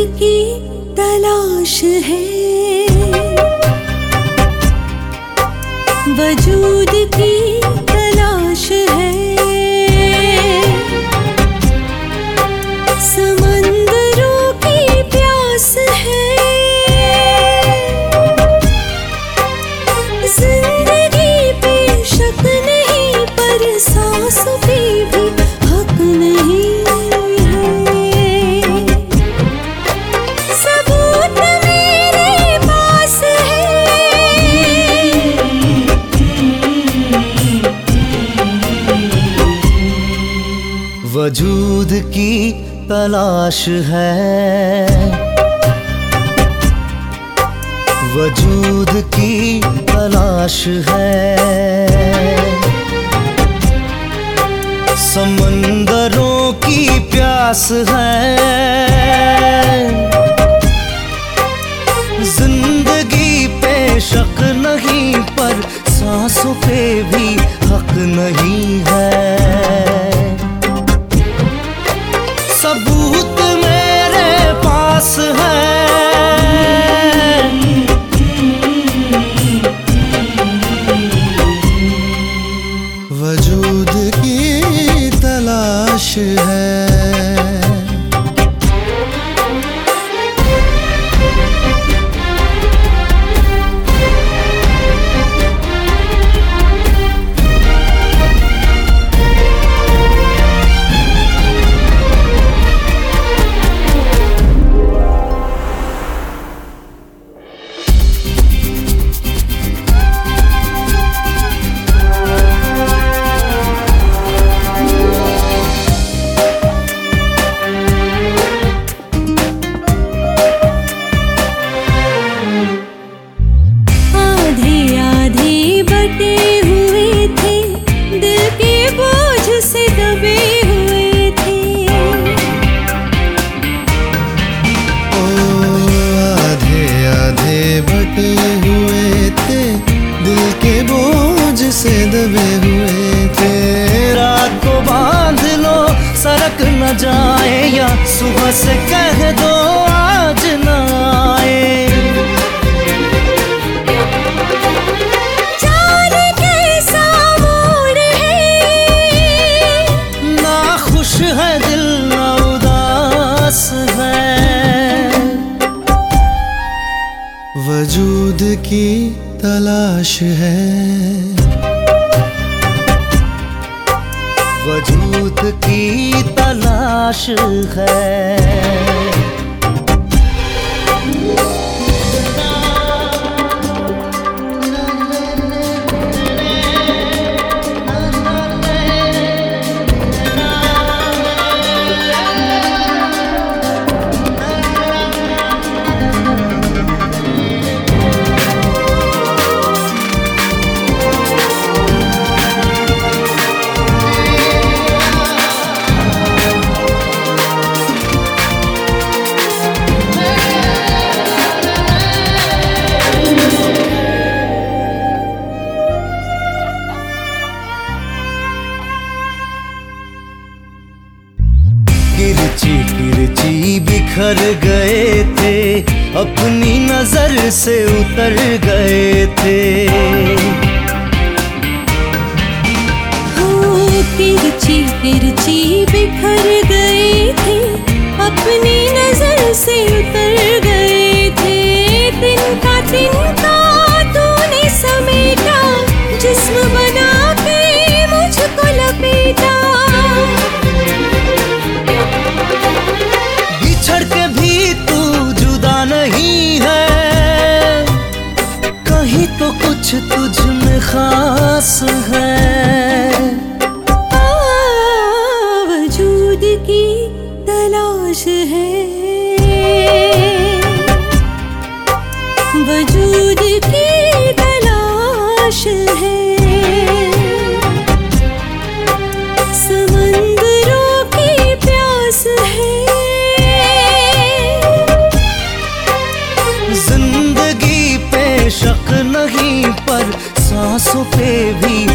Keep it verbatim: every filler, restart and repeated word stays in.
की तलाश है, वजूद की तलाश है, समंदरों की प्यास है, जिंदगी पे शक नहीं पर सांस पे भी हक नहीं है, सबूत मेरे पास है, वजूद की तलाश है, वजूद की तलाश है, समंदरों की प्यास है, जिंदगी पे शक नहीं पर सांसों पे भी हक नहीं है, सबूत मेरे पास है, वजूद की तलाश है। से दबे हुए थे, रात को बांध लो सरक न जाए, या सुबह से कह दो आज न आए। जाने कैसा मोड़ है, ना खुश है दिल ना उदास है, वजूद की तलाश है, वजूद की तलाश है। किरची किरची बिखर गए थे, अपनी नजर से उतर गए थे, हो किरची किरची बिखर गए थे, अपनी नजर से उतर गए थे, तिनका तिनका तूने समेटा, जिस्म बना के मुझको लपेटा, बिछड़ के भी तू जुदा नहीं है, कहीं तो कुछ तुझ में खास है, वजूद की तलाश है, वजूद की तलाश है, समंदरों की प्यास है, जिंदगी पे शक नहीं पर सांसों पे भी